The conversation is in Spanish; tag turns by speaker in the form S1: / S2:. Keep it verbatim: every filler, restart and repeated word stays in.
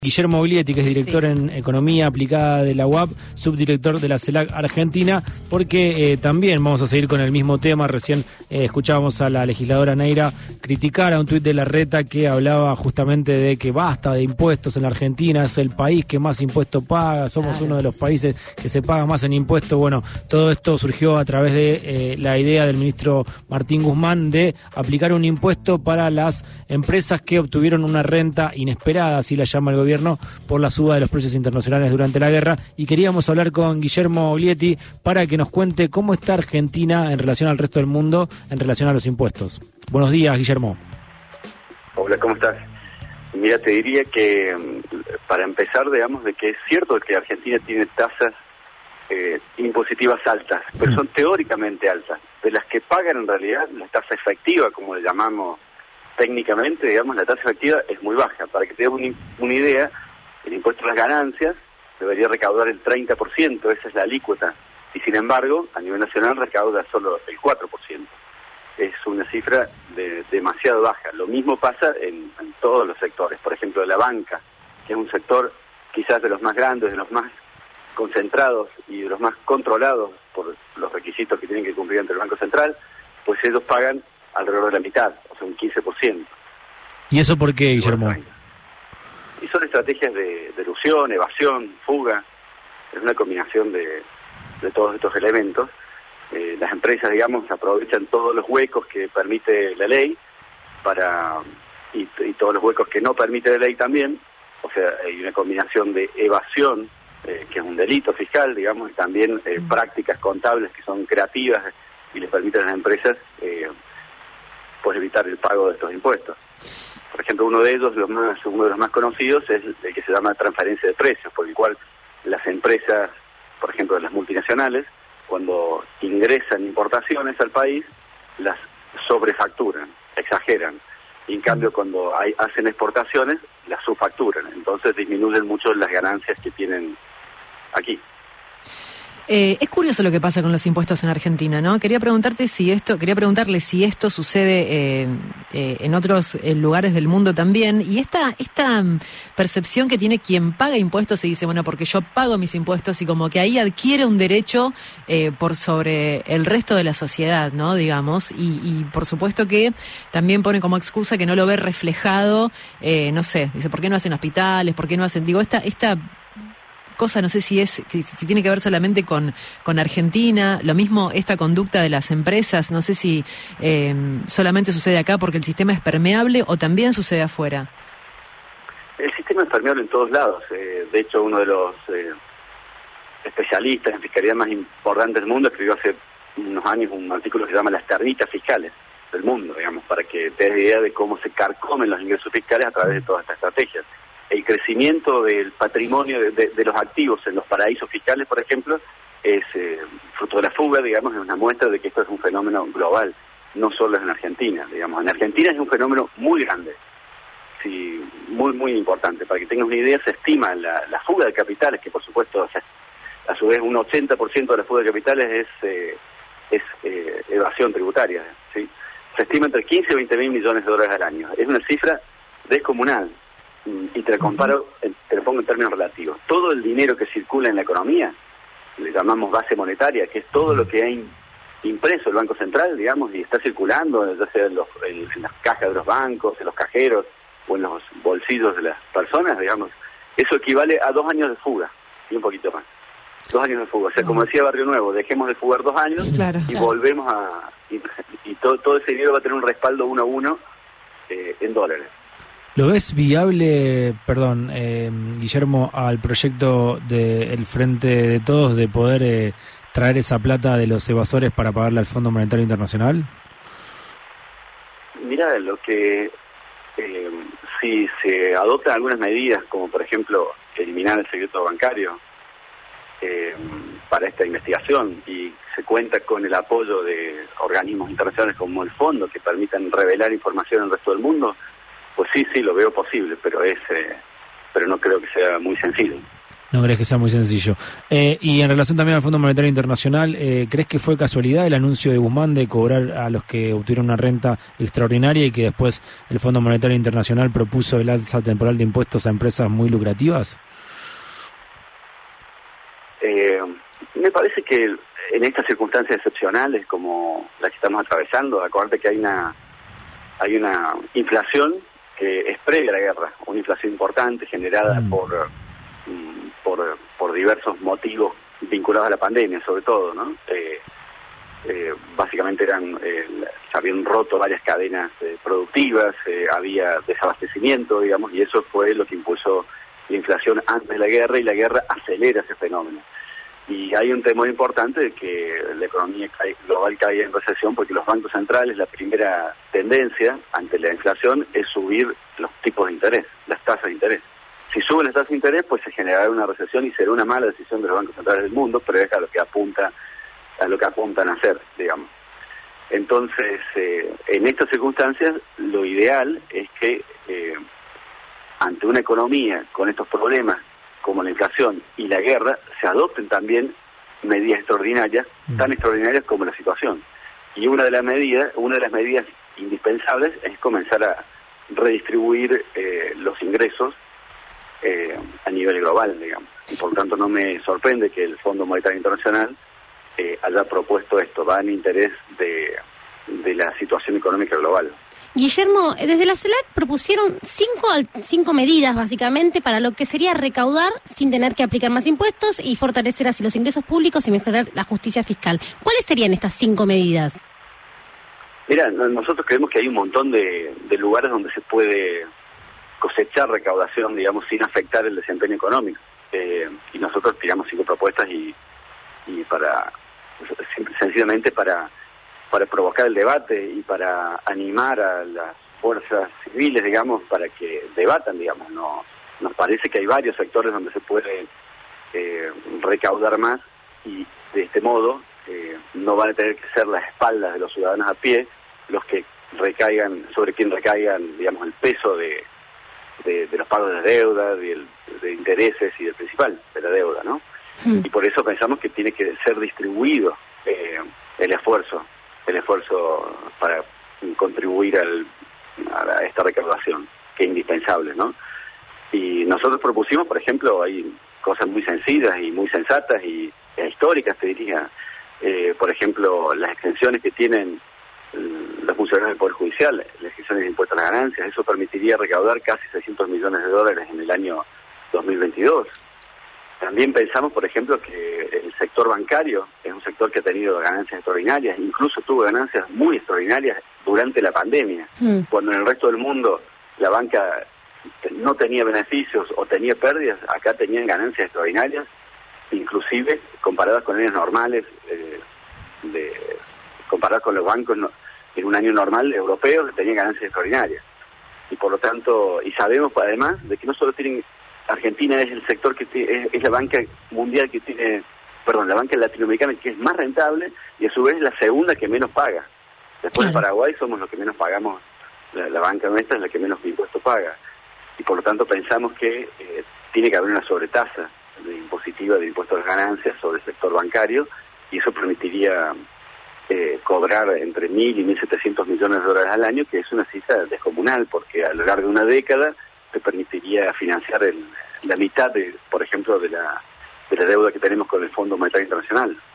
S1: Guillermo Oglietti, que es director sí. en Economía Aplicada de la U A P, subdirector de la CELAC Argentina, porque eh, también vamos a seguir con el mismo tema. Recién eh, escuchábamos a la legisladora Neira criticar a un tuit de Larreta que hablaba justamente de que basta de impuestos en la Argentina, es el país que más impuestos paga, somos claro. uno de los países que se paga más en impuestos. Bueno, todo esto surgió a través de eh, la idea del ministro Martín Guzmán de aplicar un impuesto para las empresas que obtuvieron una renta inesperada, así la llama el gobierno, por la suba de los precios internacionales durante la guerra, y queríamos hablar con Guillermo Oglietti para que nos cuente cómo está Argentina en relación al resto del mundo, en relación a los impuestos. Buenos días, Guillermo.
S2: Hola, ¿cómo estás? Mira, te diría que para empezar, digamos, de que es cierto que Argentina tiene tasas eh, impositivas altas, pero son teóricamente altas, de las que pagan en realidad la tasa efectiva, como le llamamos técnicamente, digamos, la tasa efectiva es muy baja. Para que te des un, una idea, el impuesto a las ganancias debería recaudar el treinta por ciento, esa es la alícuota, y sin embargo, a nivel nacional recauda solo el cuatro por ciento. Es una cifra de, demasiado baja. Lo mismo pasa en, en todos los sectores. Por ejemplo, la banca, que es un sector quizás de los más grandes, de los más concentrados y de los más controlados por los requisitos que tienen que cumplir ante el Banco Central, pues ellos pagan alrededor de la mitad, o sea, un quince por ciento.
S1: ¿Y eso por qué, Guillermo?
S2: Y son estrategias de, de elusión, evasión, fuga. Es una combinación de, de todos estos elementos. Eh, las empresas, digamos, aprovechan todos los huecos que permite la ley para y, y todos los huecos que no permite la ley también. O sea, hay una combinación de evasión, eh, que es un delito fiscal, digamos, y también eh, mm. prácticas contables que son creativas y les permiten a las empresas eh, pues evitar el pago de estos impuestos. Por ejemplo, uno de ellos, los más, uno de los más conocidos, es el que se llama transferencia de precios, por el cual las empresas, por ejemplo, las multinacionales, cuando ingresan importaciones al país, las sobrefacturan, exageran. Y en cambio, cuando hay, hacen exportaciones, las subfacturan. Entonces disminuyen mucho las ganancias que tienen aquí.
S3: Eh, es curioso lo que pasa con los impuestos en Argentina, ¿no? Quería preguntarte si esto, quería preguntarle si esto sucede eh, eh, en otros eh, lugares del mundo también, y esta esta percepción que tiene quien paga impuestos y dice, bueno, porque yo pago mis impuestos, y como que ahí adquiere un derecho eh, por sobre el resto de la sociedad, ¿no? Digamos, y, y por supuesto que también pone como excusa que no lo ve reflejado, eh, no sé, dice, ¿por qué no hacen hospitales? ¿Por qué no hacen? Digo, esta esta cosa, no sé si es si tiene que ver solamente con, con Argentina, lo mismo esta conducta de las empresas, no sé si eh, solamente sucede acá porque el sistema es permeable o también sucede afuera.
S2: El sistema es permeable en todos lados. Eh, de hecho, uno de los eh, especialistas en fiscalidad más importantes del mundo escribió hace unos años un artículo que se llama Las ternitas fiscales del mundo, digamos, para que te des idea de cómo se carcomen los ingresos fiscales a través de todas estas estrategias. El crecimiento del patrimonio de, de, de los activos en los paraísos fiscales, por ejemplo, es eh, fruto de la fuga, digamos, es una muestra de que esto es un fenómeno global, no solo en Argentina, digamos. En Argentina es un fenómeno muy grande, sí, muy, muy importante. Para que tengas una idea, se estima la, la fuga de capitales, que por supuesto, o sea, a su vez, un ochenta por ciento de la fuga de capitales es, eh, es eh, evasión tributaria, ¿sí? Se estima entre quince y veinte mil millones de dólares al año. Es una cifra descomunal. Y te lo comparo, te lo pongo en términos relativos. Todo el dinero que circula en la economía, le llamamos base monetaria, que es todo lo que ha impreso el Banco Central, digamos, y está circulando, ya sea en, los, en, en las cajas de los bancos, en los cajeros o en los bolsillos de las personas, digamos, eso equivale a dos años de fuga y un poquito más. Dos años de fuga. O sea, como decía Barrio Nuevo, dejemos de fugar dos años claro, y claro. volvemos a... Y, y todo, todo ese dinero va a tener un respaldo uno a uno eh, en dólares.
S1: ¿Lo ves viable, perdón, eh, Guillermo, al proyecto del Frente de Todos de poder eh, traer esa plata de los evasores para pagarle al Fondo Monetario Internacional?
S2: Mira, lo que eh, si se adoptan algunas medidas, como por ejemplo eliminar el secreto bancario eh, para esta investigación, y se cuenta con el apoyo de organismos internacionales como el Fondo, que permitan revelar información al resto del mundo, pues sí, sí, lo veo posible, pero es, eh, pero no creo que sea muy sencillo.
S1: No crees que sea muy sencillo. Eh, y en relación también al Fondo Monetario Internacional, eh, ¿crees que fue casualidad el anuncio de Guzmán de cobrar a los que obtuvieron una renta extraordinaria y que después el Fondo Monetario Internacional propuso el alza temporal de impuestos a empresas muy lucrativas?
S2: Eh, me parece que en estas circunstancias excepcionales como las que estamos atravesando, acuérdate que hay una hay una inflación que es previa a la guerra, una inflación importante generada mm. por por por diversos motivos vinculados a la pandemia, sobre todo, ¿no? Eh, eh, básicamente eran eh, se habían roto varias cadenas eh, productivas, eh, había desabastecimiento, digamos, y eso fue lo que impulsó la inflación antes de la guerra, y la guerra acelera ese fenómeno. Y hay un temor importante de que la economía global caiga en recesión, porque los bancos centrales, la primera tendencia ante la inflación es subir los tipos de interés, las tasas de interés. Si suben las tasas de interés, pues se generará una recesión y será una mala decisión de los bancos centrales del mundo, pero es a lo que apunta, a lo que apuntan a hacer, digamos. Entonces, eh, en estas circunstancias, lo ideal es que eh, ante una economía con estos problemas, como la inflación y la guerra, se adopten también medidas extraordinarias, mm. tan extraordinarias como la situación. Y una de las medidas, una de las medidas indispensables es comenzar a redistribuir eh, los ingresos eh, a nivel global, digamos. Y por lo tanto no me sorprende que el Fondo Monetario Internacional eh, haya propuesto esto, va en interés de, de la situación económica global.
S4: Guillermo, desde la CELAC propusieron cinco, cinco medidas básicamente para lo que sería recaudar sin tener que aplicar más impuestos y fortalecer así los ingresos públicos y mejorar la justicia fiscal. ¿Cuáles serían estas cinco medidas?
S2: Mira, nosotros creemos que hay un montón de, de lugares donde se puede cosechar recaudación, digamos, sin afectar el desempeño económico. Eh, y nosotros tiramos cinco propuestas y, y para, sencillamente para... para provocar el debate y para animar a las fuerzas civiles, digamos, para que debatan, digamos. No, nos parece que hay varios sectores donde se puede eh, recaudar más, y de este modo eh, no van a tener que ser las espaldas de los ciudadanos a pie los que recaigan, sobre quien recaigan, digamos, el peso de, de, de los pagos de deuda, de, de intereses y del principal de la deuda, ¿no? Mm. Y por eso pensamos que tiene que ser distribuido eh, el esfuerzo el esfuerzo para contribuir al, a esta recaudación, que es indispensable, ¿no? Y nosotros propusimos, por ejemplo, hay cosas muy sencillas y muy sensatas y e históricas, te diría. Eh, por ejemplo, las exenciones que tienen los funcionarios del Poder Judicial, las exenciones de impuestos a las ganancias, eso permitiría recaudar casi seiscientos millones de dólares en el año dos mil veintidós. También pensamos, por ejemplo, que el sector bancario es un sector que ha tenido ganancias extraordinarias, incluso tuvo ganancias muy extraordinarias durante la pandemia, mm. cuando en el resto del mundo la banca no tenía beneficios o tenía pérdidas, acá tenían ganancias extraordinarias, inclusive comparadas con años normales, eh, de, comparadas con los bancos no, en un año normal europeos que tenían ganancias extraordinarias. Y por lo tanto, y sabemos además de que no solo tienen... Argentina es el sector que tiene, es, es la banca mundial que tiene, perdón, la banca latinoamericana que es más rentable y a su vez la segunda que menos paga. Después de Paraguay somos los que menos pagamos, la, la banca nuestra es la que menos impuestos paga. Y por lo tanto pensamos que eh, tiene que haber una sobretasa de impositiva de impuestos a las ganancias sobre el sector bancario, y eso permitiría eh, cobrar entre mil y mil setecientos millones de dólares al año, que es una cifra descomunal, porque a lo largo de una década te permitiría financiar el, la mitad, de, por ejemplo, de la, de la deuda que tenemos con el Fondo Monetario Internacional.